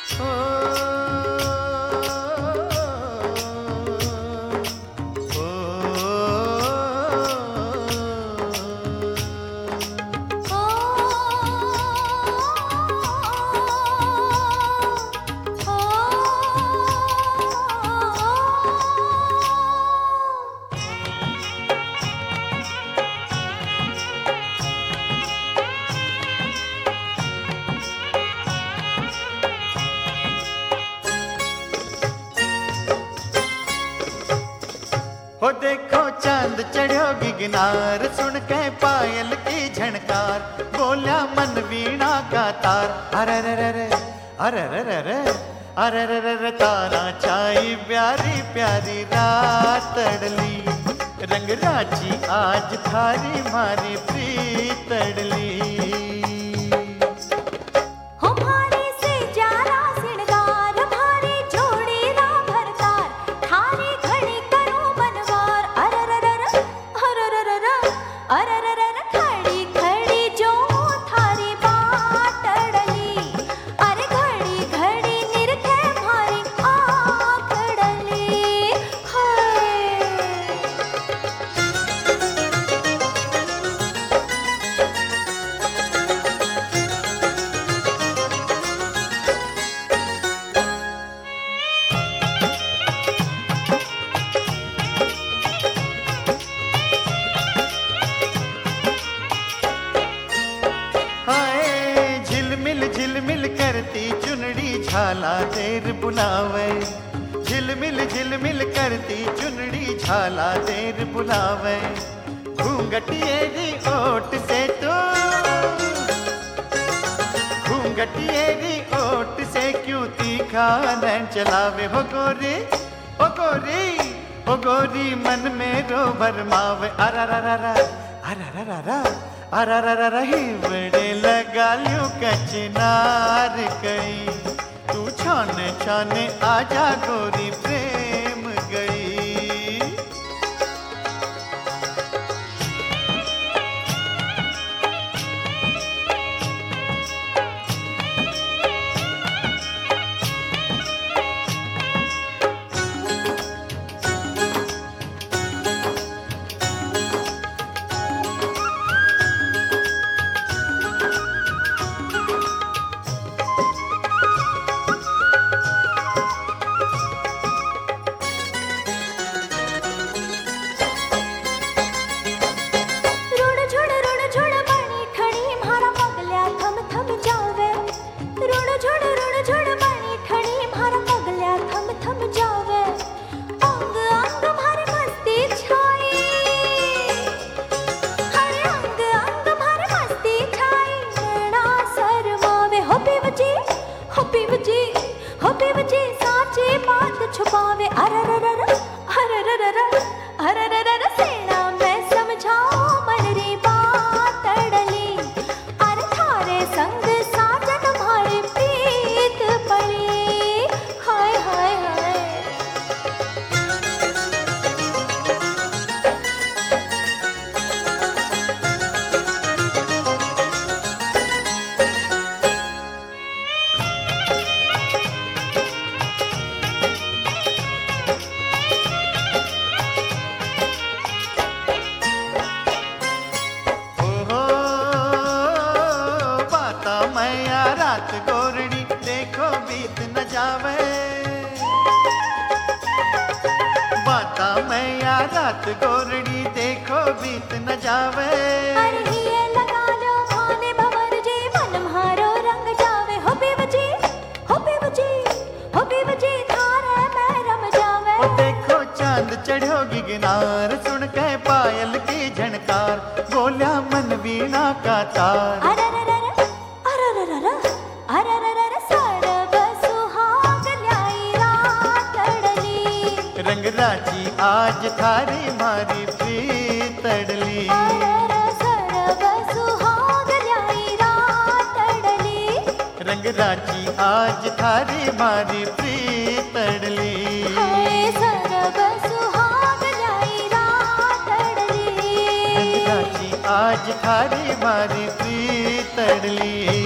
हो देखो चांद चढ़ोगी गिनार, सुन के पायल की झनकार, बोलिया मन वीणा का तार। अरे रे रे रे, अरे रे रे रे, अरे रे रे रे, तारा छाई प्यारी प्यारी रात अड़ली, रंग राची आज थारी मारी प्रीत अड़ली। झिलमिल करती चुनड़ी झाला देर बुलावे, झिलमिल करती चुनड़ी झाला देर बुलावे, घूंघटिएरी ओट से तो, घूंघटिएरी ओट से क्यों तीखा नैन चलावे। हो गोरी हो गोरी हो गोरी, मन में रो भरमावे। अररररा अररररा अररररा, हिवड़े लगा ल्यूं कचनार कई, तू छाने छाने आजा गोरी प्रेम गई। छुपावे अरररर अरररर अरररर, सेना मैं समझाओ मन री बात अड़ली, अरे थारे संग साजन हमारी प्रीत पड़ी। हाय हाय हाय, रात गोरड़ी देखो बीत न जावे, बाता मैया रात गोरड़ी देखो बीत न जावे। अरे ये लगा लो भाने भंवर जी, मन म्हारो रंग जावे। हो बेवजी हो बेवजी हो बेवजी, थारे मैं रम जावे। ओ देखो चांद चढ़ोगी गिनार, सुन के पायल की झनकार, बोलिया मन वीणा का तार। अरररर अरररर, सरब सुहाग ल्याई रात अड़ली, रंग राची आज थारी मारी प्रीत अड़ली। सरब सुहाग ल्याई रात अड़ली, रंग राची आज थारी मारी प्रीत अड़ली। सरब सुहाग ल्याई रात अड़ली, रंग राची आज थारी मारी प्रीत अड़ली।